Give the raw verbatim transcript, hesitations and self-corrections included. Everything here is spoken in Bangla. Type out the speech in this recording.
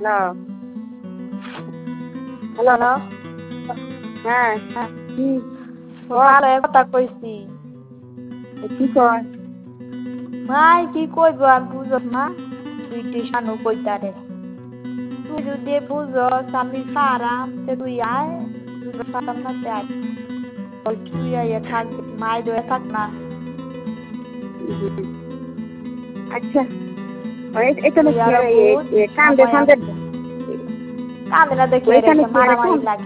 হ্যালো হ্যালো হ্যালো হ্যাঁ হ্যাঁ কি ভালো কথা কইছি কি কয় মাই কি কইব আর বুঝস না তুই টিউশনও কইতারে তুই যদি বুঝস আমি পারাম তে তুই আয় বুঝতে পারতাম না তে আয় ওই তুই আইয়া থাক মাই দয়ে থাক না আচ্ছা এখানে তুই কি আরো বুঝ কান্দে সময় ফান্দে আছে কান্দে না দেখে ওইখানে রেখে কি আর মারামারি কান লাগে